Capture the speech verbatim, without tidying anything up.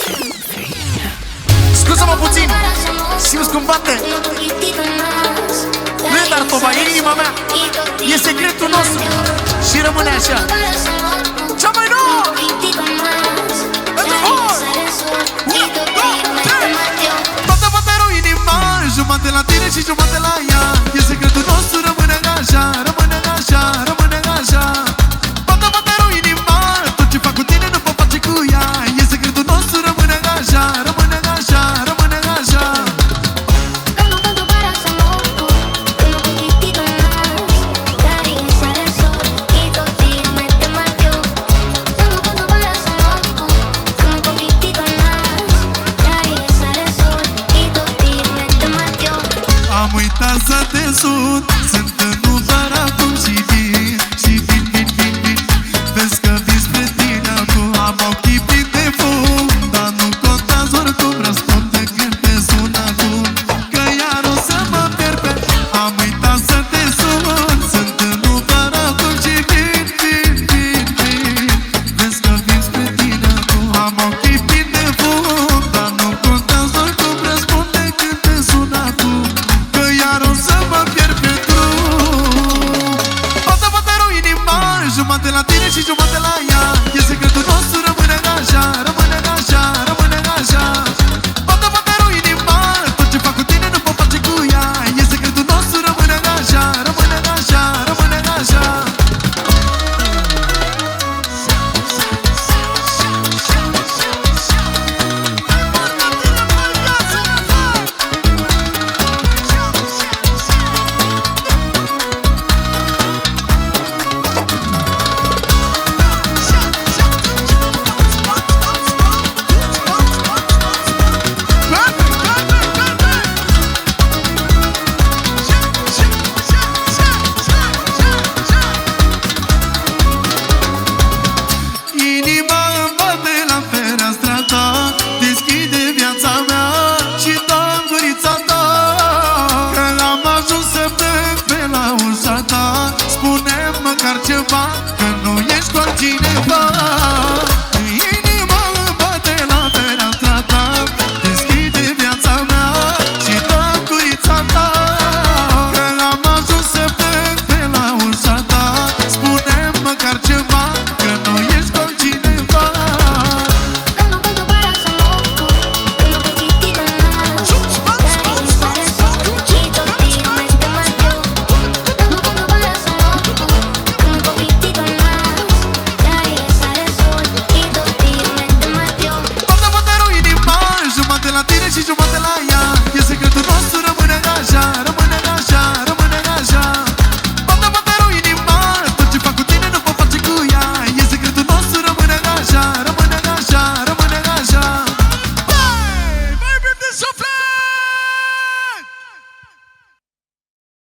Scuză-mă puțin, simți cum bate? Nu e dar toba, e inima mea. E secretul nostru și rămâne așa. Cea mai nouă! Pentru voi! unu, doi, trei! Bate, bate rău inima, jumate la tine și jumate la ea. E secretul nostru, rămâne așa, rămâne așa, rămâne așa. Bate, bate rău inima, tot ce fac cu tine nu pot face cu ea. E secretul nostru, rămâne așa, rămâne așa, rămâne așa. Am uitat să te sun, sunt în număr acum și vin, și vin, vin, vin, vin. Vezi că vin spre tine acum, am ochii plini de fum, dar nu contează oricum, răspunde când te sun acum, că iar o să mă pierd pe... Am uitat să te sun, sunt în număr acum și vin, vin, vin, vin. Vezi că vin spre tine acum, am ochii plini de fum, dar nu contează oricum, răspunde când te sun acum, că iar o să mă pierd pe drum. Bate, bate rău inima, jumate la tine și jumate la ea. E secretul nostru, rămâne așa, rămâne așa, rămâne așa. Bate, bate rău inima, tot ce fac cu tine nu pot face cu ea. E secretul nostru, rămâne așa, rămâne așa, rămâne așa. Inima îmi bate la fereastra ta, deschide viața mea și dă-mi gurița ta, că am ajuns să plec pe la ușa ta. Spune-mi măcar ceva, că nu ești cu altcineva.